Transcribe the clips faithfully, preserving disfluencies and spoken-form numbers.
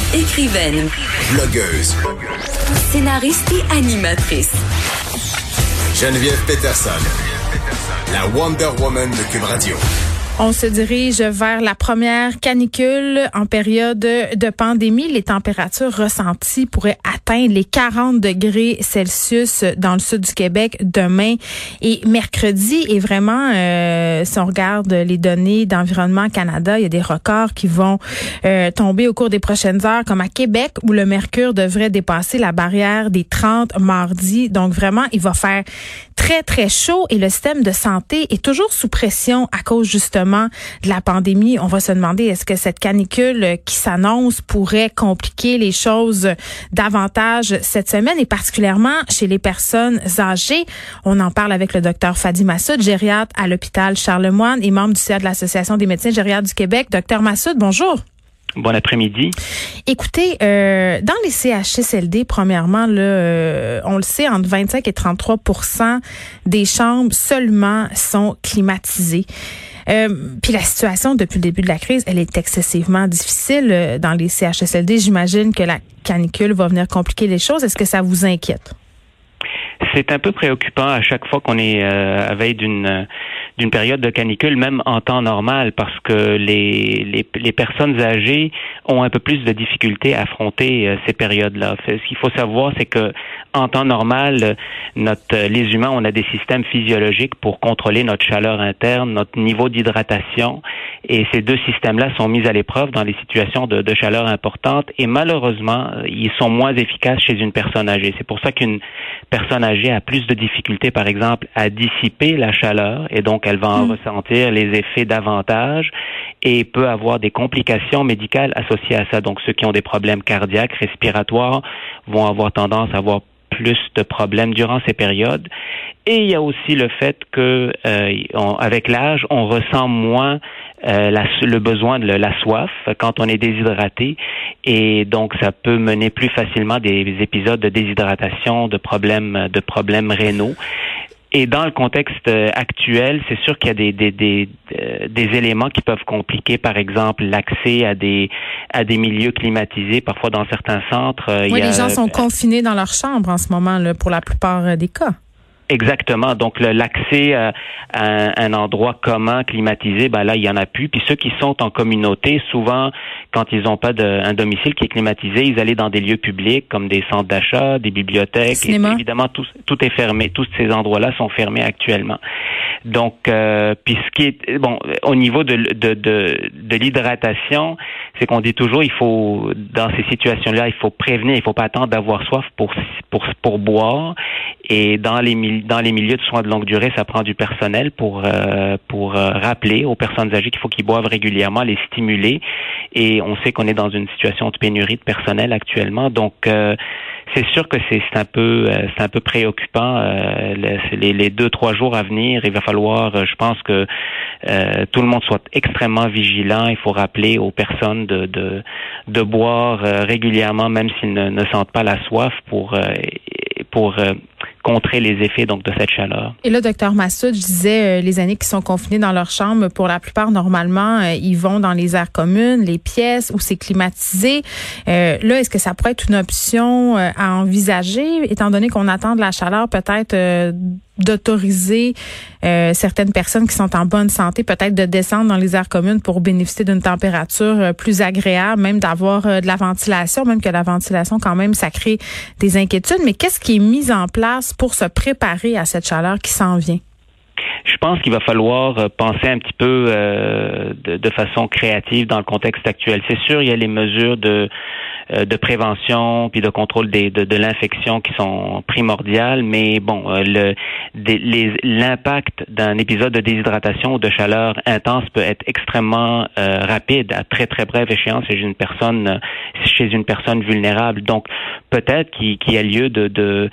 Écrivaine, blogueuse, scénariste et animatrice. Geneviève Peterson, la Wonder Woman de Cube Radio. On se dirige vers la première canicule en période de pandémie. Les températures ressenties pourraient atteindre les quarante degrés Celsius dans le sud du Québec demain et mercredi. Et vraiment, euh, si on regarde les données d'Environnement Canada, il y a des records qui vont euh, tomber au cours des prochaines heures, comme à Québec, où le mercure devrait dépasser la barrière des trente mardi. Donc vraiment, il va faire très, très chaud et le système de santé est toujours sous pression à cause justement de la pandémie. On va se demander, est-ce que cette canicule qui s'annonce pourrait compliquer les choses davantage cette semaine et particulièrement chez les personnes âgées? On en parle avec le docteur Fady Massoud, gériatre à l'hôpital Charlemagne et membre du C A de l'Association des médecins gériatres du Québec. Docteur Massoud, bonjour. Bon après-midi. Écoutez, euh, dans les C H S L D, premièrement, là, euh, on le sait, entre vingt-cinq et trente-trois pour cent des chambres seulement sont climatisées. Euh, puis la situation depuis le début de la crise, elle est excessivement difficile euh, dans les C H S L D. J'imagine que la canicule va venir compliquer les choses. Est-ce que ça vous inquiète? C'est un peu préoccupant à chaque fois qu'on est euh, à veille d'une d'une période de canicule, même en temps normal, parce que les les, les personnes âgées ont un peu plus de difficultés à affronter euh, ces périodes-là. Ce qu'il faut savoir, c'est que en temps normal, notre les humains, on a des systèmes physiologiques pour contrôler notre chaleur interne, notre niveau d'hydratation, et ces deux systèmes-là sont mis à l'épreuve dans les situations de, de chaleur importante, et malheureusement, ils sont moins efficaces chez une personne âgée. C'est pour ça qu'une personne âgée a plus de difficultés, par exemple, à dissiper la chaleur, et donc elle va en mmh. ressentir les effets davantage et peut avoir des complications médicales associées à ça. Donc, ceux qui ont des problèmes cardiaques, respiratoires, vont avoir tendance à avoir plus de problèmes durant ces périodes. Et il y a aussi le fait que, euh, on, avec l'âge, on ressent moins euh, la, le besoin de la soif quand on est déshydraté, et donc ça peut mener plus facilement des épisodes de déshydratation, de problèmes, de problèmes rénaux. Et dans le contexte actuel, c'est sûr qu'il y a des des des, des éléments qui peuvent compliquer, par exemple l'accès à des à des milieux climatisés. Parfois, dans certains centres, oui, il y a, les gens sont confinés dans leur chambre en ce moment, là, pour la plupart des cas. Exactement. Donc, le, l'accès à, à un endroit commun, climatisé, ben là, il y en a plus. Puis ceux qui sont en communauté, souvent, quand ils n'ont pas de, un domicile qui est climatisé, ils allaient dans des lieux publics comme des centres d'achat, des bibliothèques. Cinéma. Et évidemment, tout, tout est fermé. Tous ces endroits-là sont fermés actuellement. Donc, euh, puis ce qui est bon au niveau de de de, de l'hydratation, c'est qu'on dit toujours, il faut dans ces situations-là, il faut prévenir, il faut pas attendre d'avoir soif pour pour pour boire. Et dans les dans les milieux de soins de longue durée, ça prend du personnel pour euh, pour euh, rappeler aux personnes âgées qu'il faut qu'ils boivent régulièrement, les stimuler. Et on sait qu'on est dans une situation de pénurie de personnel actuellement, donc euh, c'est sûr que c'est, c'est un peu euh, c'est un peu préoccupant. Euh, les, les deux trois jours à venir, il va falloir, euh, je pense que euh, tout le monde soit extrêmement vigilant. Il faut rappeler aux personnes de de, de boire euh, régulièrement, même s'ils ne, ne sentent pas la soif, pour euh, pour euh, contrer les effets donc de cette chaleur. Et là, docteur Massoud, je disais, euh, les aînés qui sont confinés dans leur chambre, pour la plupart, normalement, euh, ils vont dans les aires communes, les pièces où c'est climatisé. Euh, là, est-ce que ça pourrait être une option euh, à envisager, étant donné qu'on attend de la chaleur, peut-être euh, d'autoriser euh, certaines personnes qui sont en bonne santé, peut-être de descendre dans les aires communes pour bénéficier d'une température euh, plus agréable, même d'avoir euh, de la ventilation, même que la ventilation, quand même, ça crée des inquiétudes. Mais qu'est-ce qui est mis en place pour se préparer à cette chaleur qui s'en vient? Je pense qu'il va falloir penser un petit peu euh, de, de façon créative dans le contexte actuel. C'est sûr, il y a les mesures de de prévention puis de contrôle des, de, de l'infection qui sont primordiales, mais bon, le des, les, l'impact d'un épisode de déshydratation ou de chaleur intense peut être extrêmement euh, rapide à très très brève échéance chez une personne chez une personne vulnérable. Donc peut-être qu'il, qu'il y a lieu de, de,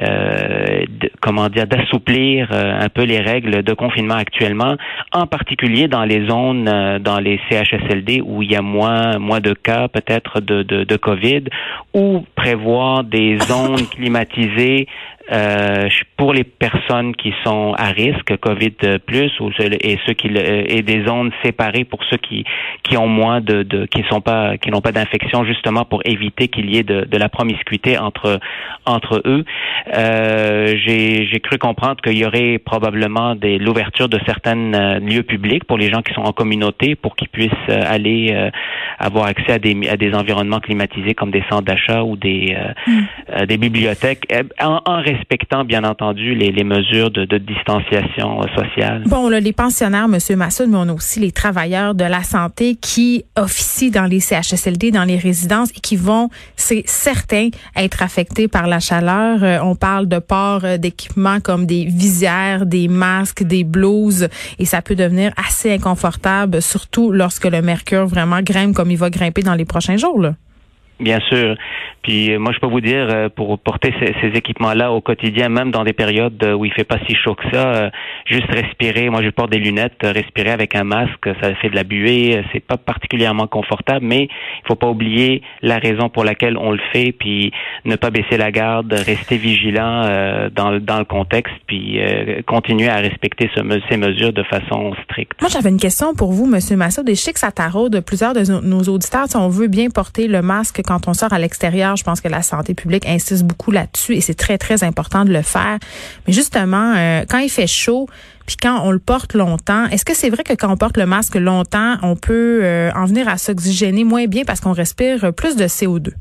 euh, de comment dire d'assouplir euh, un peu les règles de confinement actuellement, en particulier dans les zones, euh, dans les C H S L D où il y a moins moins de cas peut-être de de, de COVID, ou prévoir des zones climatisées Euh, pour les personnes qui sont à risque, COVID plus, ou et ceux qui et des zones séparées pour ceux qui qui ont moins de, de qui sont pas qui n'ont pas d'infection, justement pour éviter qu'il y ait de, de la promiscuité entre entre eux. Euh, j'ai j'ai cru comprendre qu'il y aurait probablement des l'ouverture de certains euh, lieux publics pour les gens qui sont en communauté, pour qu'ils puissent euh, aller euh, avoir accès à des à des environnements climatisés comme des centres d'achat ou des euh, mm. euh, des bibliothèques, en, en respectant bien entendu les, les mesures de, de distanciation euh, sociale. Bon, là, les pensionnaires, M. Massoud, mais on a aussi les travailleurs de la santé qui officient dans les C H S L D, dans les résidences et qui vont, c'est certain, être affectés par la chaleur. Euh, on parle de port euh, d'équipements comme des visières, des masques, des blouses, et ça peut devenir assez inconfortable, surtout lorsque le mercure vraiment grimpe comme il va grimper dans les prochains jours, là. Bien sûr. Puis moi, je peux vous dire, pour porter ces, ces équipements-là au quotidien, même dans des périodes où il fait pas si chaud que ça, juste respirer. Moi, je porte des lunettes, respirer avec un masque, ça fait de la buée. C'est pas particulièrement confortable, mais il faut pas oublier la raison pour laquelle on le fait, puis ne pas baisser la garde, rester vigilant euh, dans, dans le contexte, puis euh, continuer à respecter ce, ces mesures de façon stricte. Moi, j'avais une question pour vous, M. Massoud. Je sais que ça taraude plusieurs de nos auditeurs. Si on veut bien porter le masque quand on sort à l'extérieur, je pense que la santé publique insiste beaucoup là-dessus et c'est très, très important de le faire. Mais justement, euh, quand il fait chaud, puis quand on le porte longtemps, est-ce que c'est vrai que quand on porte le masque longtemps, on peut euh, en venir à s'oxygéner moins bien parce qu'on respire plus de C O deux?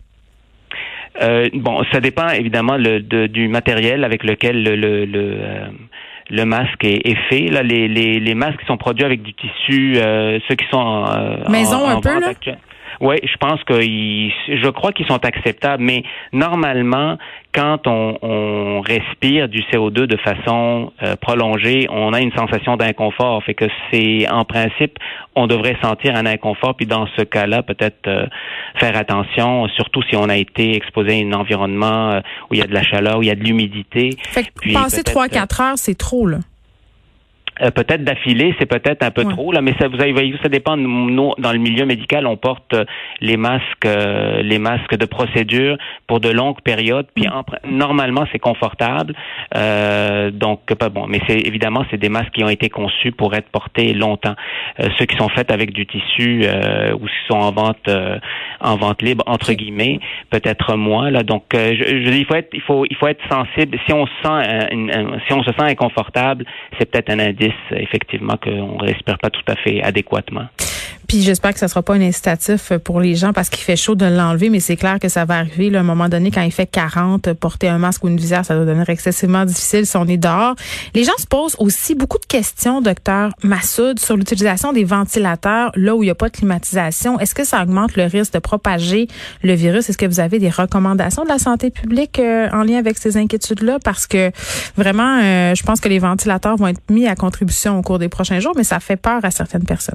Euh, bon, ça dépend évidemment le, de, du matériel avec lequel le, le, le euh, le masque est, est fait. Là, les, les, les masques qui sont produits avec du tissu, euh, ceux qui sont en, maison en, un en peu là. Actuelle. Oui, je pense que ils, je crois qu'ils sont acceptables, mais normalement, quand on, on respire du C O deux de façon euh, prolongée, on a une sensation d'inconfort. Fait que c'est, en principe, on devrait sentir un inconfort, puis dans ce cas-là, peut-être euh, faire attention, surtout si on a été exposé à un environnement euh, où il y a de la chaleur, où il y a de l'humidité. Fait que passer trois quatre heures, c'est trop, là. Euh, peut-être d'affilée, c'est peut-être un peu ouais. trop là, mais ça vous avez ça dépend. Nous, dans le milieu médical, on porte les masques, euh, les masques de procédure pour de longues périodes. Puis en, normalement, c'est confortable. Euh, donc pas bon, mais c'est évidemment c'est des masques qui ont été conçus pour être portés longtemps. Euh, ceux qui sont faits avec du tissu euh, ou qui sont en vente euh, en vente libre entre guillemets, peut-être moins là. Donc euh, je, je, il faut être il faut il faut être sensible. Si on se sent un, un, si on se sent inconfortable, c'est peut-être un indice effectivement qu'on ne respire pas tout à fait adéquatement. Puis j'espère que ça sera pas un incitatif pour les gens parce qu'il fait chaud de l'enlever, mais c'est clair que ça va arriver là, à un moment donné quand il fait quarante, porter un masque ou une visière, ça doit devenir excessivement difficile si on est dehors. Les gens se posent aussi beaucoup de questions, docteur Massoud, sur l'utilisation des ventilateurs là où il n'y a pas de climatisation. Est-ce que ça augmente le risque de propager le virus? Est-ce que vous avez des recommandations de la santé publique euh, en lien avec ces inquiétudes-là? Parce que vraiment, euh, je pense que les ventilateurs vont être mis à contribution au cours des prochains jours, mais ça fait peur à certaines personnes.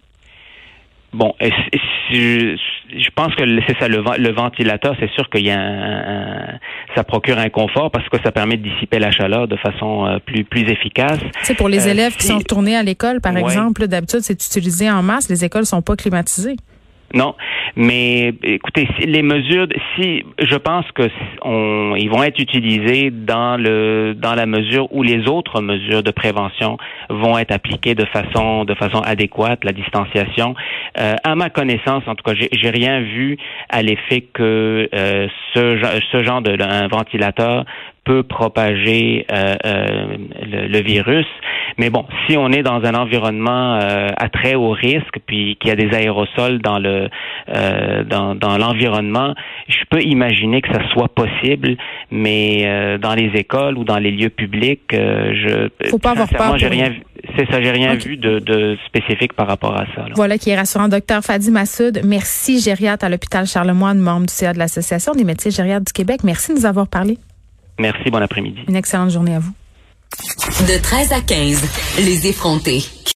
Bon, je, je pense que c'est ça, le, le ventilateur, c'est sûr qu'il y a un, un, ça procure un confort parce que ça permet de dissiper la chaleur de façon euh, plus plus efficace. C'est pour les élèves euh, qui si, sont retournés à l'école, par ouais. exemple, d'habitude, c'est utilisé en masse. Les écoles sont pas climatisées. Non, mais écoutez, si les mesures, si je pense que on, ils vont être utilisés dans le dans la mesure où les autres mesures de prévention vont être appliquées de façon de façon adéquate, la distanciation. Euh, à ma connaissance, en tout cas, j'ai, j'ai rien vu à l'effet que euh, ce ce genre de un ventilateur peut propager euh, euh, le, le virus. Mais bon, si on est dans un environnement euh, à très haut risque, puis qu'il y a des aérosols dans le euh, dans, dans l'environnement, je peux imaginer que ça soit possible, mais euh, dans les écoles ou dans les lieux publics, euh, je faut pas avoir peur. J'ai rien vu. C'est ça, j'ai rien okay. vu de, de spécifique par rapport à ça. Là. Voilà qui est rassurant. Docteur Fadi Massoud, merci, gériatre à l'hôpital Charlemagne, membre du C A de l'Association des médecins gériatres du Québec. Merci de nous avoir parlé. Merci, bon après-midi. Une excellente journée à vous. De treize à quinze, les effrontés.